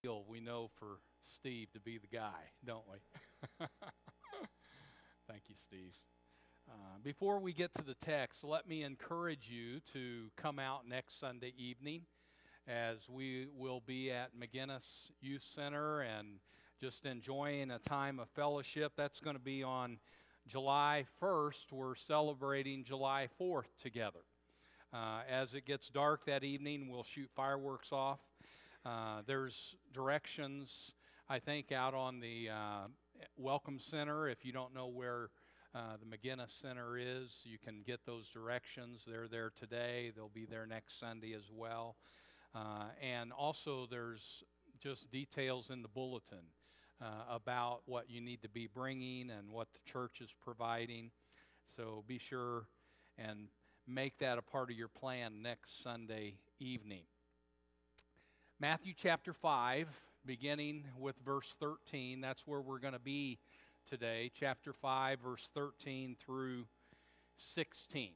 We know for Steve to be the guy, don't we? Thank you, Steve. Before we get to the text, let me encourage you to come out next Sunday evening as we will be at McGinnis Youth Center and just enjoying a time of fellowship. That's going to be on July 1st. We're celebrating July 4th together. As it gets dark that evening, we'll shoot fireworks off. There's directions, I think, out on the Welcome Center. If you don't know where the McGinnis Center is, you can get those directions. They're there today. They'll be there next Sunday as well. And also there's just details in the bulletin about what you need to be bringing and what the church is providing. So be sure and make that a part of your plan next Sunday evening. Matthew chapter 5, beginning with verse 13. That's where we're going to be today. Chapter 5, verse 13 through 16.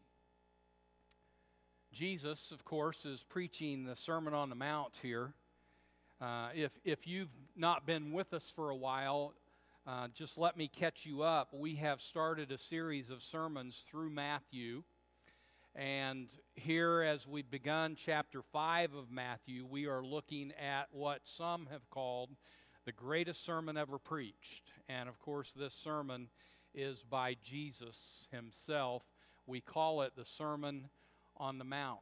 Jesus, of course, is preaching the Sermon on the Mount here. If you've not been with us for a while, just let me catch you up. We have started a series of sermons through Matthew. And here, as we've begun chapter 5 of Matthew, we are looking at what some have called the greatest sermon ever preached. And of course, this sermon is by Jesus himself. We call it the Sermon on the Mount.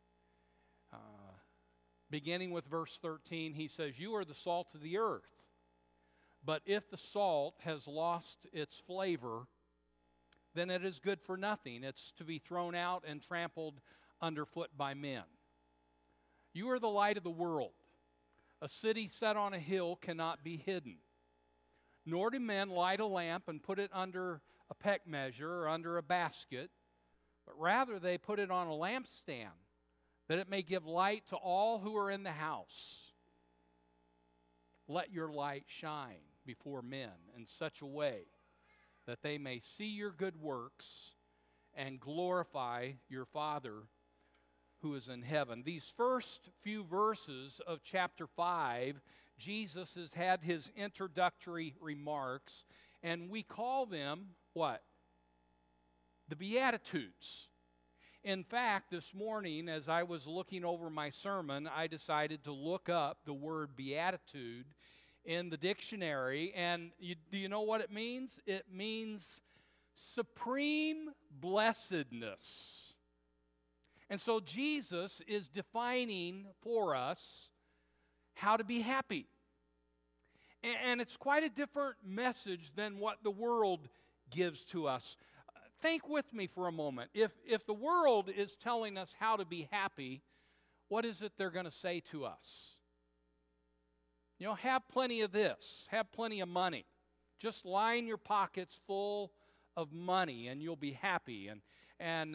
Beginning with verse 13, he says, "You are the salt of the earth. But if the salt has lost its flavor, then it is good for nothing. It's to be thrown out and trampled underfoot by men. You are the light of the world. A city set on a hill cannot be hidden. Nor do men light a lamp and put it under a peck measure or under a basket, but rather they put it on a lampstand, that it may give light to all who are in the house. Let your light shine before men in such a way that they may see your good works and glorify your Father who is in heaven." These first few verses of chapter 5, Jesus has had his introductory remarks, and we call them what? The Beatitudes. In fact, this morning, as I was looking over my sermon, I decided to look up the word beatitude in the dictionary, and do you know what it means? It means supreme blessedness. And so Jesus is defining for us how to be happy. And it's quite a different message than what the world gives to us. Think with me for a moment. If the world is telling us how to be happy, what is it they're going to say to us? You know, have plenty of this, have plenty of money. Just line your pockets full of money and you'll be happy. And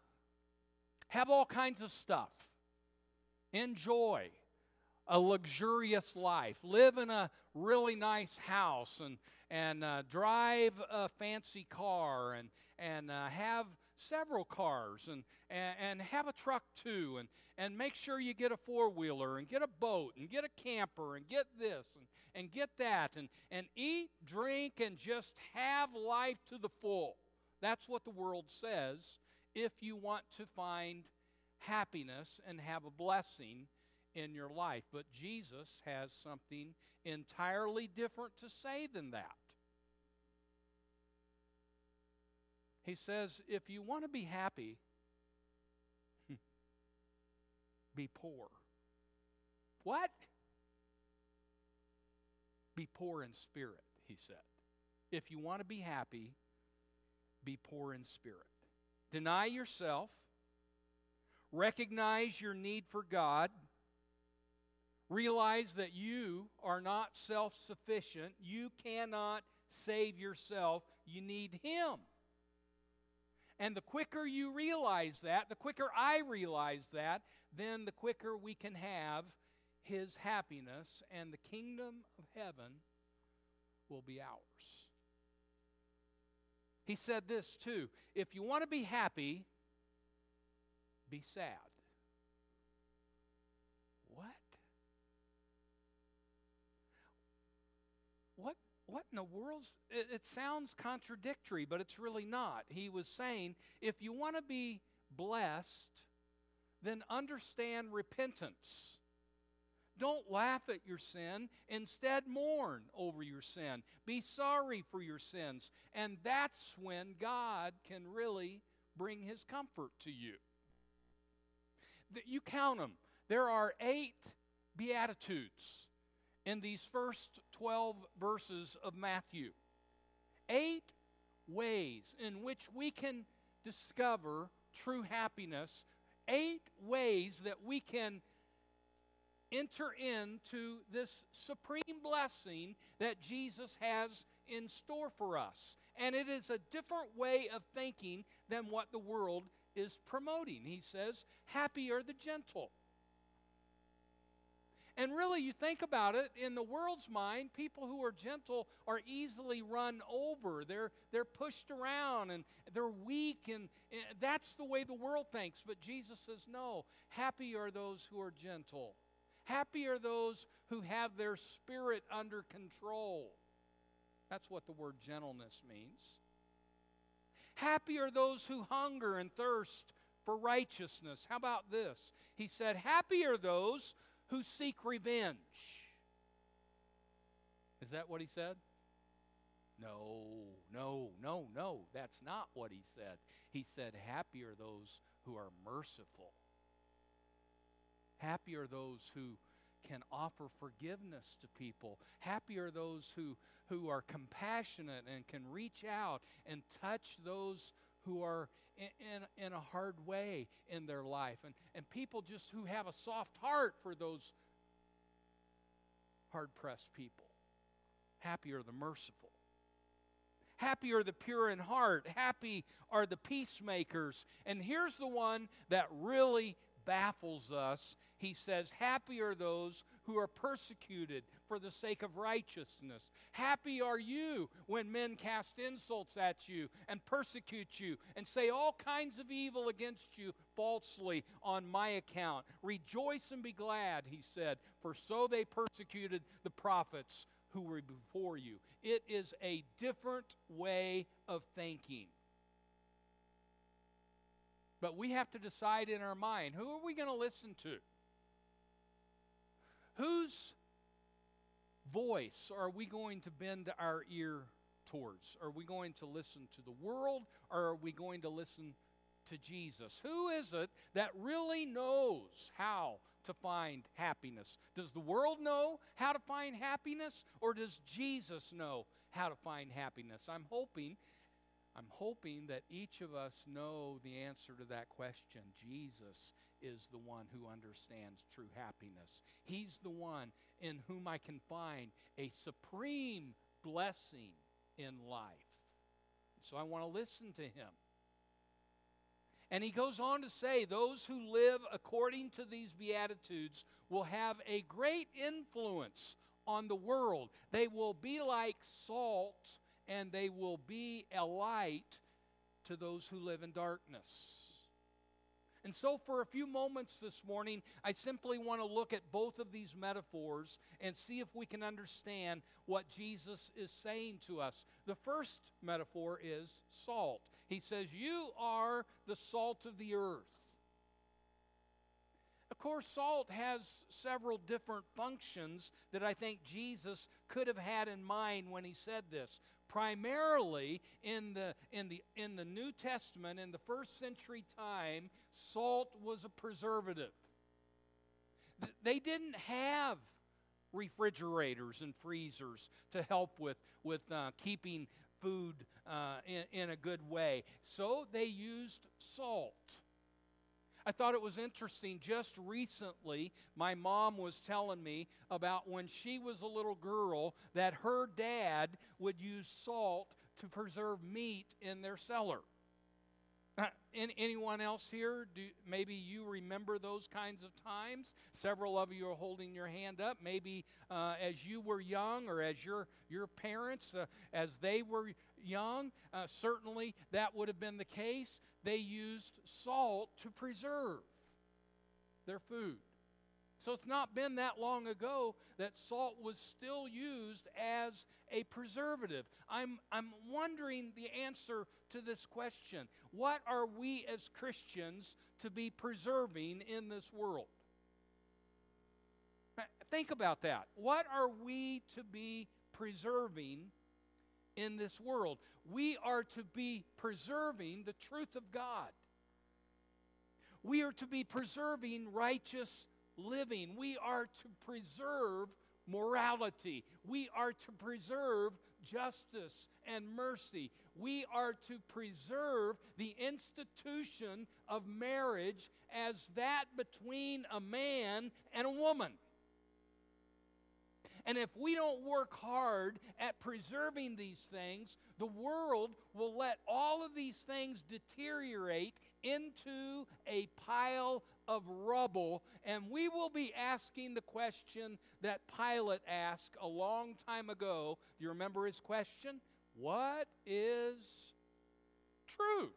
have all kinds of stuff. Enjoy a luxurious life. Live in a really nice house and drive a fancy car and have several cars and have a truck too and make sure you get a four-wheeler and get a boat and get a camper and get this and get that and eat, drink, and just have life to the full. That's what the world says if you want to find happiness and have a blessing in your life. But Jesus has something entirely different to say than that. He says, if you want to be happy, be poor. What? Be poor in spirit, he said. If you want to be happy, be poor in spirit. Deny yourself. Recognize your need for God. Realize that you are not self-sufficient. You cannot save yourself. You need Him. And the quicker you realize that, the quicker I realize that, then the quicker we can have His happiness, and the kingdom of heaven will be ours. He said this too: if you want to be happy, be sad. What? what in the world's... It sounds contradictory, but it's really not. He was saying, if you want to be blessed, then understand repentance. Don't laugh at your sin. Instead, mourn over your sin. Be sorry for your sins. And that's when God can really bring His comfort to you. You count them. There are 8 Beatitudes in these first 12 verses of Matthew. 8 ways in which we can discover true happiness. 8 ways that we can enter into this supreme blessing that Jesus has in store for us. And it is a different way of thinking than what the world is promoting. He says, happy are the gentle. And really, you think about it, in the world's mind, people who are gentle are easily run over. They're pushed around and they're weak, and that's the way the world thinks. But Jesus says, no, happy are those who are gentle. Happy are those who have their spirit under control. That's what the word gentleness means. Happy are those who hunger and thirst for righteousness. How about this? He said, happy are those who seek revenge. Is that what he said? No. That's not what he said. He said, happy are those who are merciful. Happy are those who can offer forgiveness to people. Happy are those who are compassionate and can reach out and touch those who are in a hard way in their life. And people just who have a soft heart for those hard-pressed people. Happy are the merciful. Happy are the pure in heart. Happy are the peacemakers. And here's the one that really baffles us. He says, happy are those who are persecuted for the sake of righteousness. Happy are you when men cast insults at you and persecute you and say all kinds of evil against you falsely on my account. Rejoice and be glad, he said, for so they persecuted the prophets who were before you. It is a different way of thinking. But we have to decide in our mind, who are we going to listen to? Whose voice are we going to bend our ear towards? Are we going to listen to the world, or are we going to listen to Jesus? Who is it that really knows how to find happiness? Does the world know how to find happiness, or does Jesus know how to find happiness? I'm hoping that each of us know the answer to that question. Jesus is the one who understands true happiness. He's the one in whom I can find a supreme blessing in life. So I want to listen to him. And he goes on to say, those who live according to these Beatitudes will have a great influence on the world. They will be like salt, and they will be a light to those who live in darkness. And so for a few moments this morning, I simply want to look at both of these metaphors and see if we can understand what Jesus is saying to us. The first metaphor is salt. He says, you are the salt of the earth. Of course, salt has several different functions that I think Jesus could have had in mind when he said this. Primarily in the New Testament, in the first century time, salt was a preservative. They didn't have refrigerators and freezers to help with keeping food in a good way. So they used salt. I thought it was interesting. Just recently, my mom was telling me about when she was a little girl that her dad would use salt to preserve meat in their cellar. Anyone else here? Maybe you remember those kinds of times? Several of you are holding your hand up. Maybe as you were young, or as your parents, as they were young, certainly that would have been the case. They used salt to preserve their food. So it's not been that long ago that salt was still used as a preservative. I'm wondering the answer to this question. What are we as Christians to be preserving in this world? Think about that. What are we to be preserving in this world? We are to be preserving the truth of God. We are to be preserving righteous living. We are to preserve morality. We are to preserve justice and mercy. We are to preserve the institution of marriage as that between a man and a woman. And if we don't work hard at preserving these things, the world will let all of these things deteriorate into a pile of rubble, and we will be asking the question that Pilate asked a long time ago. Do you remember his question? What is truth?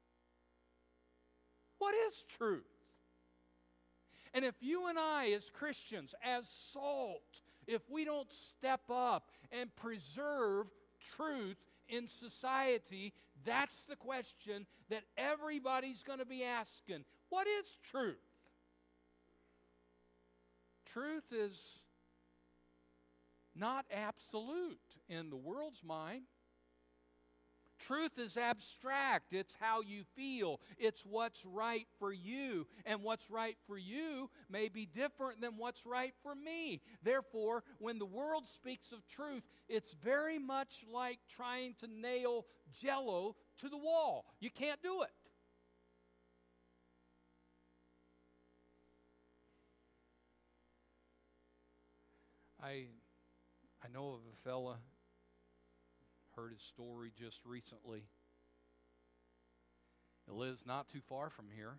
What is truth? And if you and I as Christians, as salt, if we don't step up and preserve truth in society, that's the question that everybody's going to be asking. What is truth? Truth is not absolute in the world's mind. Truth is abstract. It's how you feel. It's what's right for you. And what's right for you may be different than what's right for me. Therefore, when the world speaks of truth, it's very much like trying to nail Jell-O to the wall. You can't do it. I know of a fella, heard his story just recently. He lives not too far from here.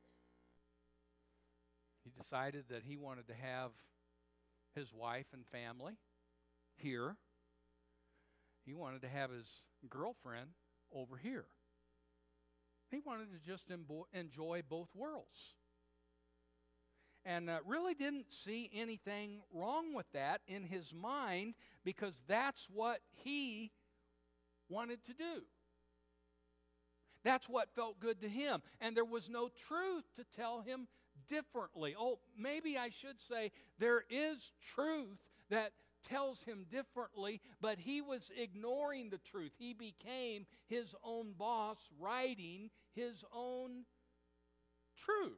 He decided that he wanted to have his wife and family here. He wanted to have his girlfriend over here. He wanted to just enjoy both worlds. And really didn't see anything wrong with that in his mind, because that's what he wanted to do. That's what felt good to him. And there was no truth to tell him differently. Oh, maybe I should say there is truth that tells him differently, but he was ignoring the truth. He became his own boss, writing his own truth.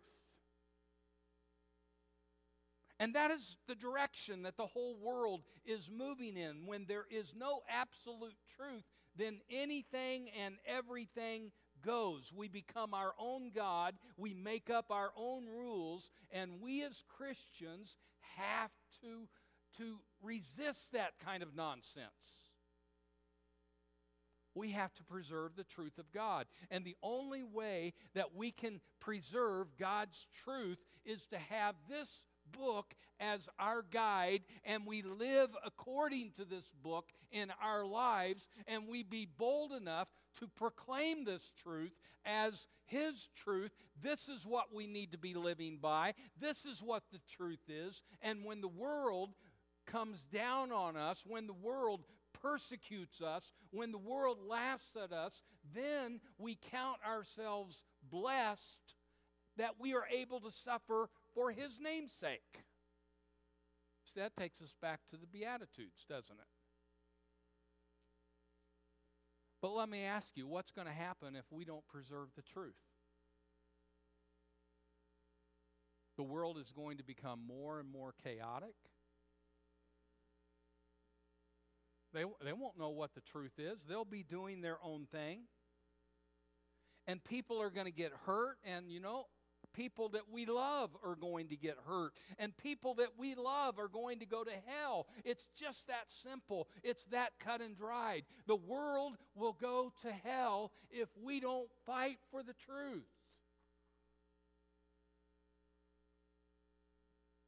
And that is the direction that the whole world is moving in. When there is no absolute truth, then anything and everything goes. We become our own God. We make up our own rules. And we as Christians have to resist that kind of nonsense. We have to preserve the truth of God. And the only way that we can preserve God's truth is to have this book as our guide, and we live according to this book in our lives, and we be bold enough to proclaim this truth as His truth. This is what we need to be living by. This is what the truth is. And when the world comes down on us, when the world persecutes us, when the world laughs at us, then we count ourselves blessed that we are able to suffer for His name's sake. So that takes us back to the Beatitudes, doesn't it? But let me ask you, what's going to happen if we don't preserve the truth? The world is going to become more and more chaotic. They won't know what the truth is. They'll be doing their own thing. And people are going to get hurt, and people that we love are going to get hurt, and people that we love are going to go to hell. It's just that simple. It's that cut and dried. The world will go to hell if we don't fight for the truth.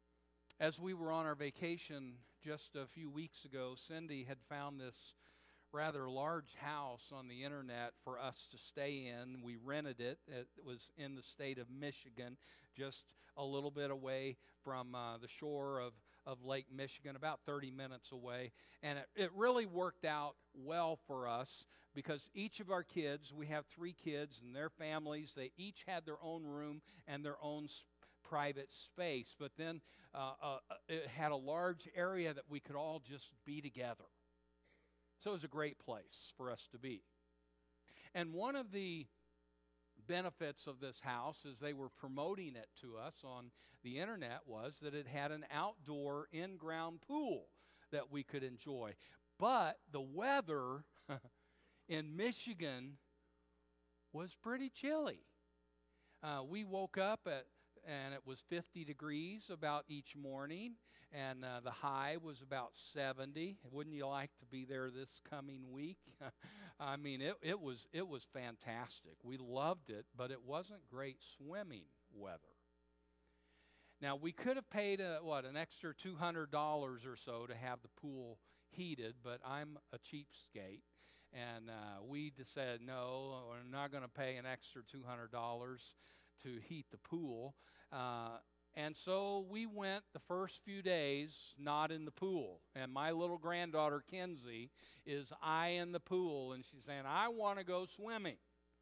As we were on our vacation just a few weeks ago, Cindy had found this rather large house on the internet for us to stay in. We rented it. It was in the state of Michigan, just a little bit away from the shore of Lake Michigan, about 30 minutes away. And it really worked out well for us because each of our kids, we have 3 kids and their families, they each had their own room and their own private space. But then it had a large area that we could all just be together. So it was a great place for us to be. And one of the benefits of this house, as they were promoting it to us on the internet, was that it had an outdoor in-ground pool that we could enjoy. But the weather in Michigan was pretty chilly. We woke up and it was 50 degrees about each morning, and the high was about 70. Wouldn't you like to be there this coming week? I mean, it was fantastic. We loved it, but it wasn't great swimming weather. Now, we could have paid an extra $200 or so to have the pool heated, but I'm a cheapskate, and we decided, no, we're not going to pay an extra $200 to heat the pool. And so we went the first few days not in the pool. And my little granddaughter, Kenzie, is in the pool, and she's saying, I want to go swimming.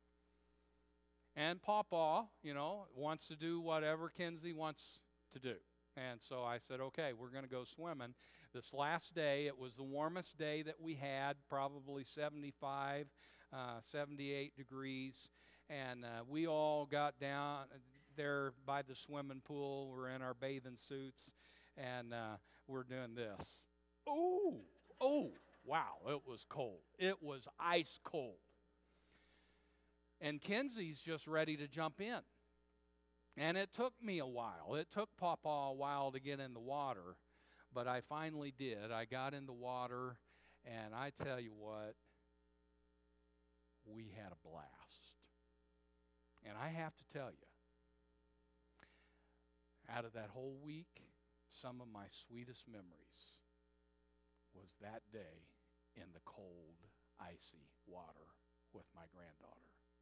And Pawpaw, wants to do whatever Kenzie wants to do. And so I said, okay, we're going to go swimming. This last day, it was the warmest day that we had, probably 75, 78 degrees. And we all got down there by the swimming pool. We're in our bathing suits, and we're doing this. Oh, wow, it was cold. It was ice cold. And Kenzie's just ready to jump in. And it took me a while. It took Pawpaw a while to get in the water, but I finally did. I got in the water, and I tell you what, we had a blast. And I have to tell you, out of that whole week, some of my sweetest memories was that day in the cold, icy water with my granddaughter.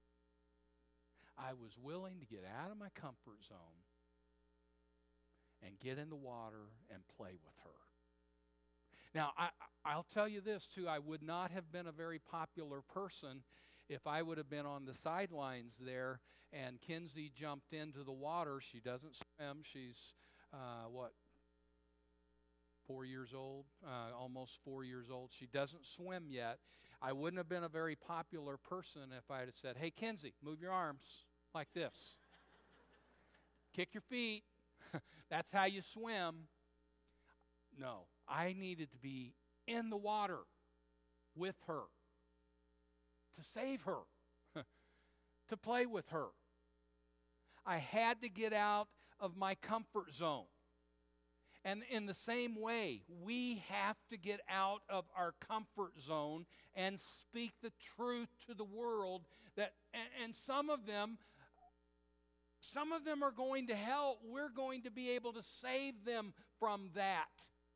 I was willing to get out of my comfort zone and get in the water and play with her. Now, I'll tell you this, too. I would not have been a very popular person if I would have been on the sidelines there and Kenzie jumped into the water. She doesn't swim. She's, 4 years old? Almost 4 years old. She doesn't swim yet. I wouldn't have been a very popular person if I had said, hey, Kenzie, move your arms like this. Kick your feet. That's how you swim. No, I needed to be in the water with her, to save her, to play with her. I had to get out of my comfort zone. And in the same way, we have to get out of our comfort zone and speak the truth to the world. And some of them are going to hell. We're going to be able to save them from that.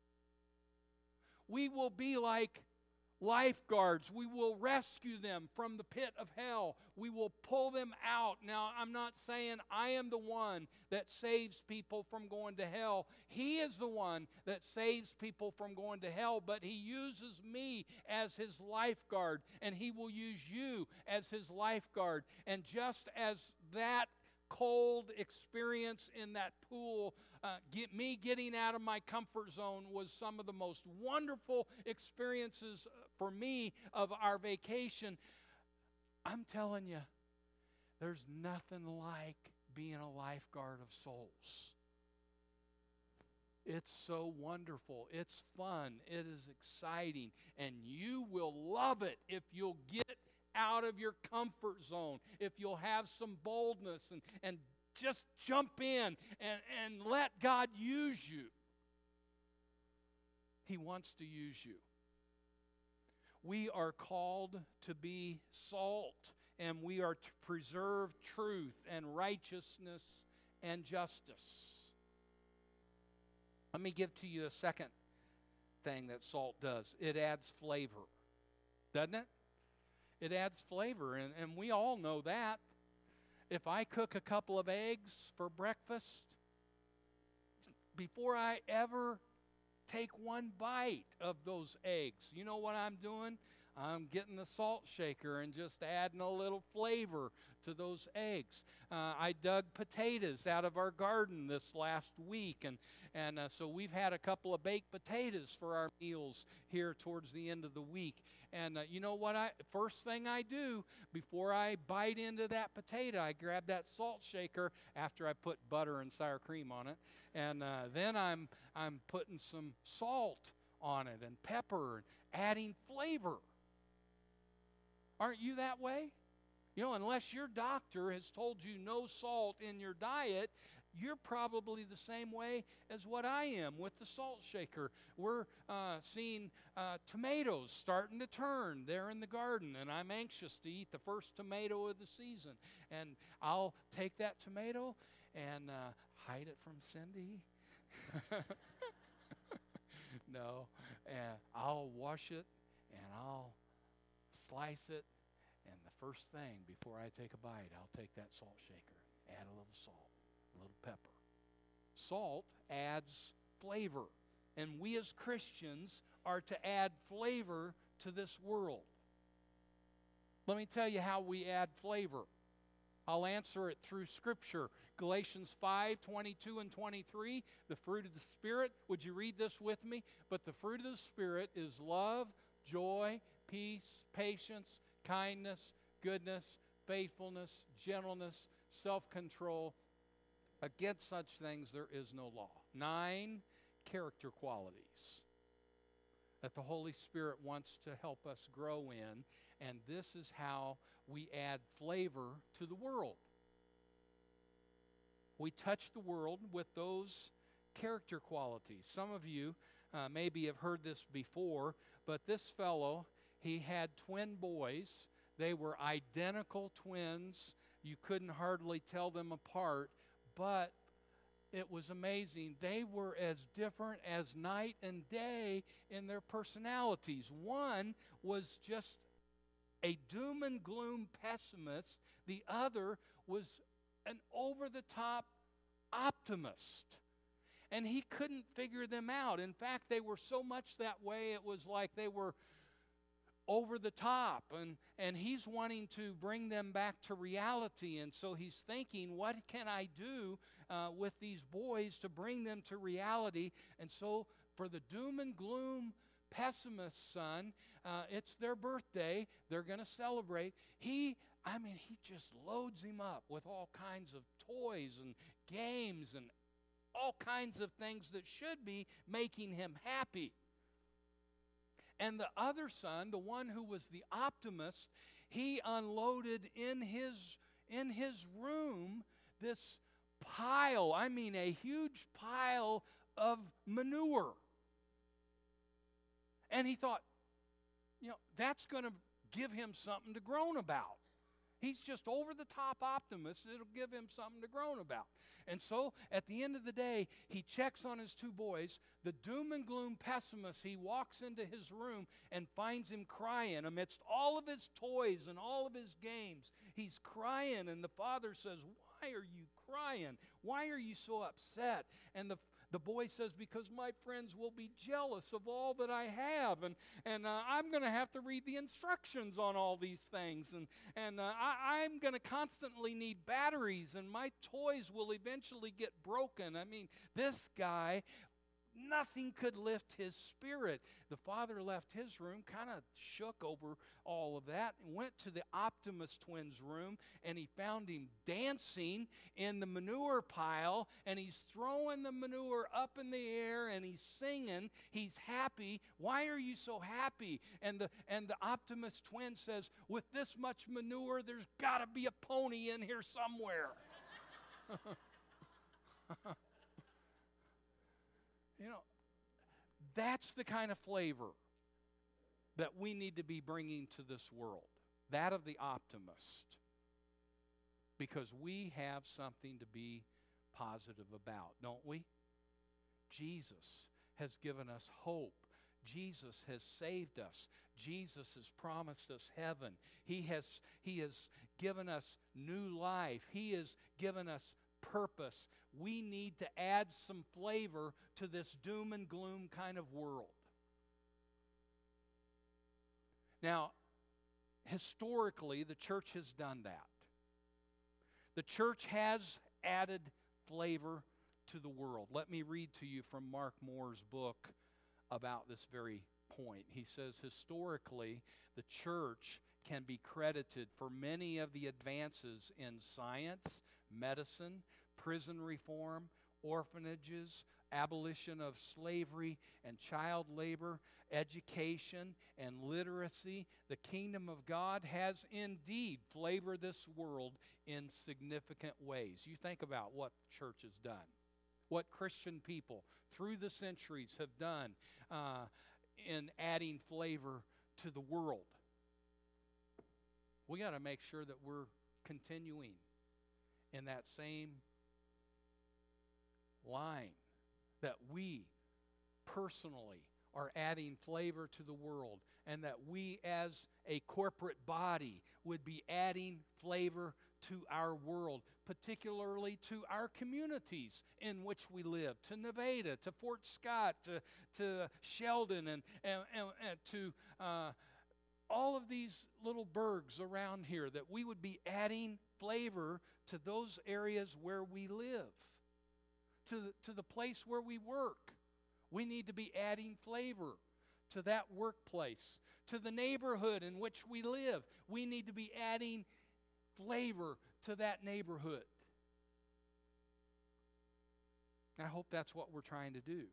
We will be like lifeguards. We will rescue them from the pit of hell. We will pull them out. Now, I'm not saying I am the one that saves people from going to hell. He is the one that saves people from going to hell, but He uses me as His lifeguard, and He will use you as His lifeguard. And just as that cold experience in that pool, me getting out of my comfort zone was some of the most wonderful experiences for me of our vacation. I'm telling you, there's nothing like being a lifeguard of souls. It's so wonderful. It's fun. It is exciting. And you will love it if you'll get out of your comfort zone, if you'll have some boldness and just jump in and let God use you. He wants to use you. We are called to be salt, and we are to preserve truth and righteousness and justice. Let me give to you a second thing that salt does. It adds flavor. doesn't it? It adds flavor, and we all know that. If I cook a couple of eggs for breakfast, before I ever take one bite of those eggs, you know what I'm doing? I'm getting the salt shaker and just adding a little flavor to those eggs. I dug potatoes out of our garden this last week, and so we've had a couple of baked potatoes for our meals here towards the end of the week. And you know what? First thing I do before I bite into that potato, I grab that salt shaker after I put butter and sour cream on it, and then I'm putting some salt on it and pepper and adding flavor. Aren't you that way? You know, unless your doctor has told you no salt in your diet, you're probably the same way as what I am with the salt shaker. We're seeing tomatoes starting to turn there in the garden, and I'm anxious to eat the first tomato of the season. And I'll take that tomato and hide it from Cindy. No, and I'll wash it, and I'll slice it, and the first thing before I take a bite, I'll take that salt shaker, add a little salt, a little pepper. Salt adds flavor, and we as Christians are to add flavor to this world. Let me tell you how we add flavor. I'll answer it through Scripture. Galatians 5:22 and 23, the fruit of the Spirit. Would you read this with me? But the fruit of the Spirit is love, joy, peace, patience, kindness, goodness, faithfulness, gentleness, self-control. Against such things there is no law. 9 character qualities that the Holy Spirit wants to help us grow in, and this is how we add flavor to the world. We touch the world with those character qualities. Some of you maybe have heard this before, but this fellow, he had twin boys. They were identical twins. You couldn't hardly tell them apart, but it was amazing. They were as different as night and day in their personalities. One was just a doom and gloom pessimist. The other was an over-the-top optimist. And he couldn't figure them out. In fact, they were so much that way, it was like they were over the top, and he's wanting to bring them back to reality. And so he's thinking, what can I do with these boys to bring them to reality? And so for the doom and gloom pessimist son, it's their birthday. They're going to celebrate. He just loads him up with all kinds of toys and games and all kinds of things that should be making him happy. And the other son, the one who was the optimist, he unloaded in his room this pile, a huge pile of manure. And he thought, that's going to give him something to groan about. He's just over-the-top optimist. It'll give him something to groan about. And so, at the end of the day, he checks on his two boys. The doom and gloom pessimist, he walks into his room and finds him crying amidst all of his toys and all of his games. He's crying, and the father says, "Why are you crying? Why are you so upset?" And the boy says, "Because my friends will be jealous of all that I have, and I'm going to have to read the instructions on all these things, and I'm going to constantly need batteries, and my toys will eventually get broken." This guy, nothing could lift his spirit. The father left his room, kind of shook over all of that, and went to the optimist twins' room, and he found him dancing in the manure pile, and he's throwing the manure up in the air, and he's singing. He's happy. "Why are you so happy?" And the optimist twin says, "With this much manure, there's got to be a pony in here somewhere." That's the kind of flavor that we need to be bringing to this world, that of the optimist, because we have something to be positive about, don't we? Jesus has given us hope. Jesus has saved us. Jesus has promised us heaven. He has given us new life. He has given us purpose. We need to add some flavor to this doom and gloom kind of world. Now, historically, the church has done that. The church has added flavor to the world. Let me read to you from Mark Moore's book about this very point. He says, historically, the church can be credited for many of the advances in science, medicine, prison reform, orphanages, abolition of slavery and child labor, education and literacy. The kingdom of God has indeed flavored this world in significant ways. You think about what the church has done, what Christian people through the centuries have done in adding flavor to the world. We got to make sure that we're continuing in that same line, that we personally are adding flavor to the world, and that we as a corporate body would be adding flavor to our world, particularly to our communities in which we live, to Nevada, to Fort Scott, to Sheldon, and to all of these little burgs around here, that we would be adding flavor to those areas where we live, to the place where we work. We need to be adding flavor to that workplace, to the neighborhood in which we live. We need to be adding flavor to that neighborhood. I hope that's what we're trying to do.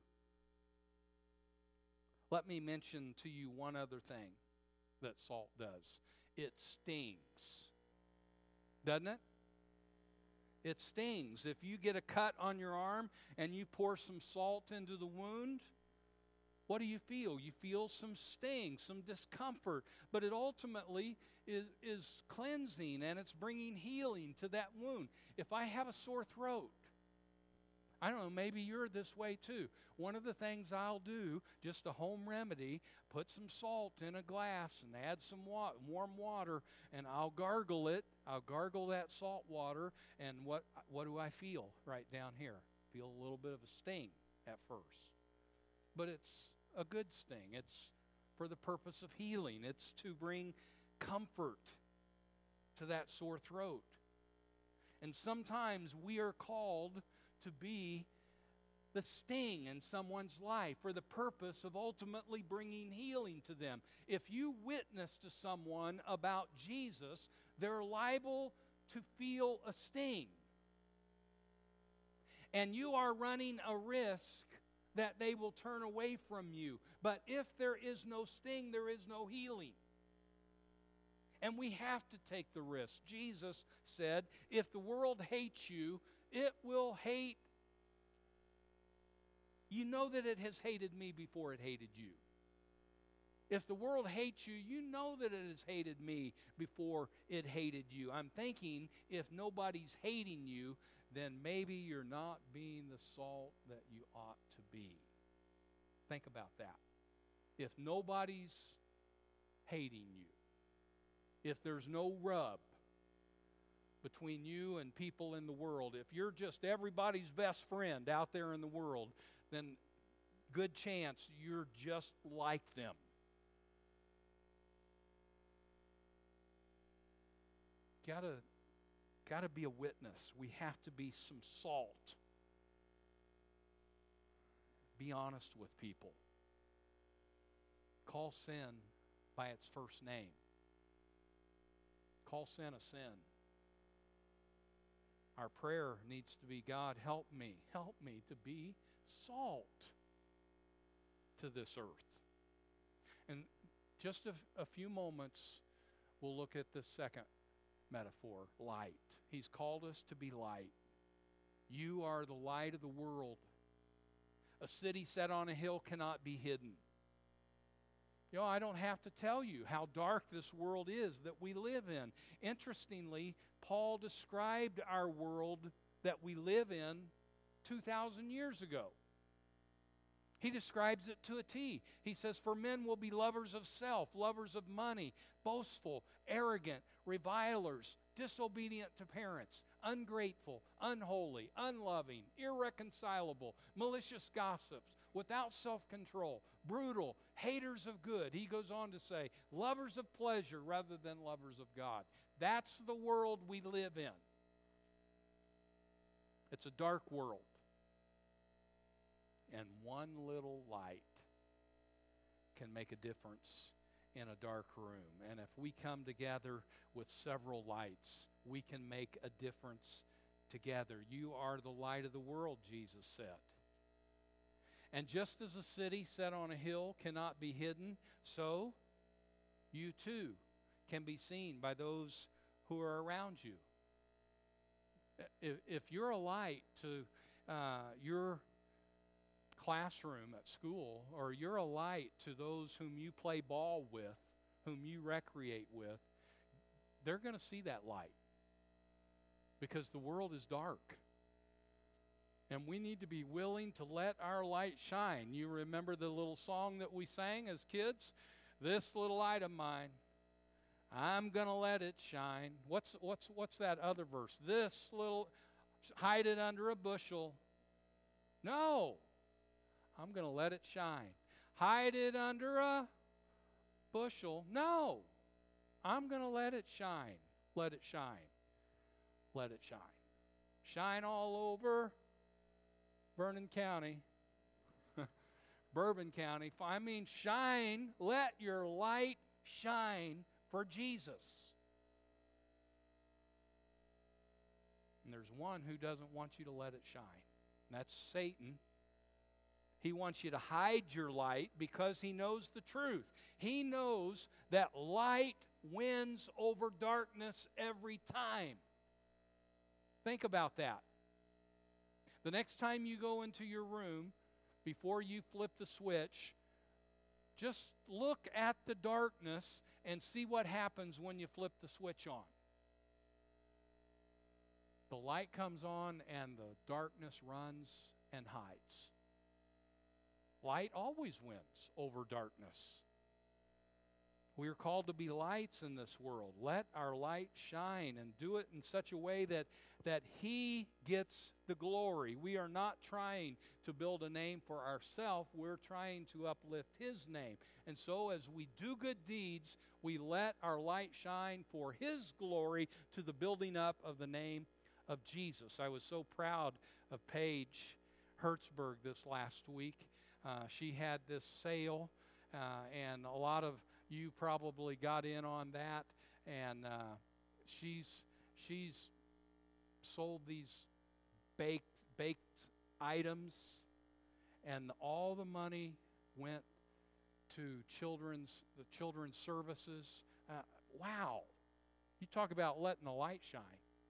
Let me mention to you one other thing that salt does. It stings. Doesn't it? It stings. If you get a cut on your arm and you pour some salt into the wound, what do you feel? You feel some sting, some discomfort, but it ultimately is cleansing, and it's bringing healing to that wound. If I have a sore throat, I don't know, maybe you're this way too. One of the things I'll do, just a home remedy, put some salt in a glass and add some warm water, and I'll gargle it. I'll gargle that salt water, and what do I feel right down here? Feel a little bit of a sting at first. But it's a good sting. It's for the purpose of healing. It's to bring comfort to that sore throat. And sometimes we are called to be the sting in someone's life for the purpose of ultimately bringing healing to them. If you witness to someone about Jesus, they're liable to feel a sting. And you are running a risk that they will turn away from you. But if there is no sting, there is no healing. And we have to take the risk. Jesus said, if the world hates you, it will hate. You know that it has hated me before it hated you. If the world hates you, you know that it has hated me before it hated you. I'm thinking if nobody's hating you, then maybe you're not being the salt that you ought to be. Think about that. If nobody's hating you, if there's no rub between you and people in the world, if you're just everybody's best friend out there in the world, then good chance you're just like them. Gotta be a witness. We have to be some salt. Be honest with people. Call sin by its first name. Call sin a sin. Our prayer needs to be, God, help me to be salt to this earth. And just a few moments, we'll look at the second metaphor, light. He's called us to be light. You are the light of the world. A city set on a hill cannot be hidden. You know, I don't have to tell you how dark this world is that we live in. Interestingly, Paul described our world that we live in 2,000 years ago. He describes it to a T. He says, for men will be lovers of self, lovers of money, boastful, arrogant, revilers, disobedient to parents, ungrateful, unholy, unloving, irreconcilable, malicious gossips, without self-control, brutal, haters of good. He goes on to say, lovers of pleasure rather than lovers of God. That's the world we live in. It's a dark world. And one little light can make a difference in a dark room. And if we come together with several lights, we can make a difference together. You are the light of the world, Jesus said. And just as a city set on a hill cannot be hidden, so you too can be seen by those who are around you. If you're a light to your classroom at school, or you're a light to those whom you play ball with, whom you recreate with, they're going to see that light because the world is dark. And we need to be willing to let our light shine. You remember the little song that we sang as kids? This little light of mine, I'm going to let it shine. What's that other verse? This little, hide it under a bushel. No. I'm going to let it shine. Hide it under a bushel. No. I'm going to let it shine. Let it shine. Let it shine. Shine all over Vernon County. Bourbon County. I mean, shine. Let your light shine for Jesus. And there's one who doesn't want you to let it shine. And that's Satan. He wants you to hide your light because he knows the truth. He knows that light wins over darkness every time. Think about that. The next time you go into your room, before you flip the switch, just look at the darkness and see what happens when you flip the switch on. The light comes on and the darkness runs and hides. Light always wins over darkness. We are called to be lights in this world. Let our light shine and do it in such a way that He gets the glory. We are not trying to build a name for ourselves. We're trying to uplift His name. And so as we do good deeds, we let our light shine for His glory to the building up of the name of Jesus. I was so proud of Paige Hertzberg this last week. She had this sale, and a lot of you probably got in on that, and she's sold these baked items, and all the money went to the children's services. Wow, you talk about letting the light shine.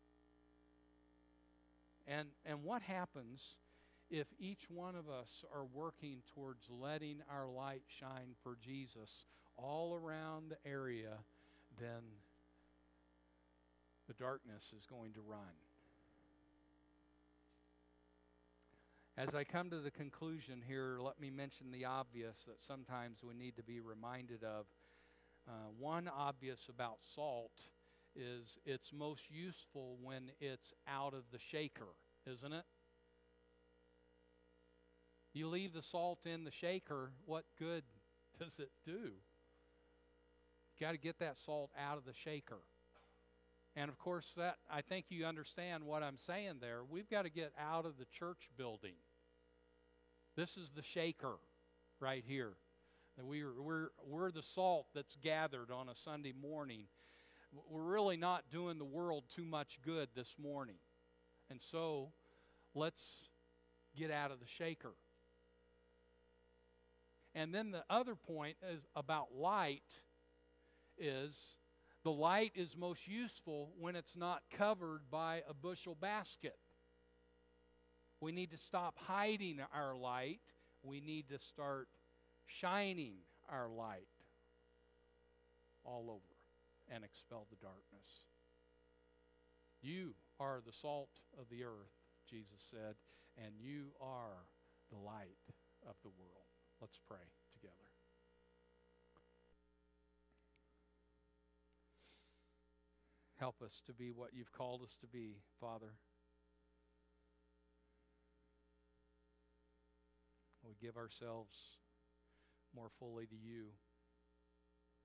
And what happens if each one of us are working towards letting our light shine for Jesus all around the area? Then the darkness is going to run. As I come to the conclusion here, let me mention the obvious that sometimes we need to be reminded of. One obvious about salt is it's most useful when it's out of the shaker, isn't it? You leave the salt in the shaker, what good does it do? You got to get that salt out of the shaker. And of course, that I think you understand what I'm saying there. We've got to get out of the church building. This is the shaker right here. We're the salt that's gathered on a Sunday morning. We're really not doing the world too much good this morning. And so, let's get out of the shaker. And then the other point is about light is the light is most useful when it's not covered by a bushel basket. We need to stop hiding our light. We need to start shining our light all over and expel the darkness. You are the salt of the earth, Jesus said, and you are the light of the world. Let's pray together. Help us to be what you've called us to be, Father. We give ourselves more fully to you.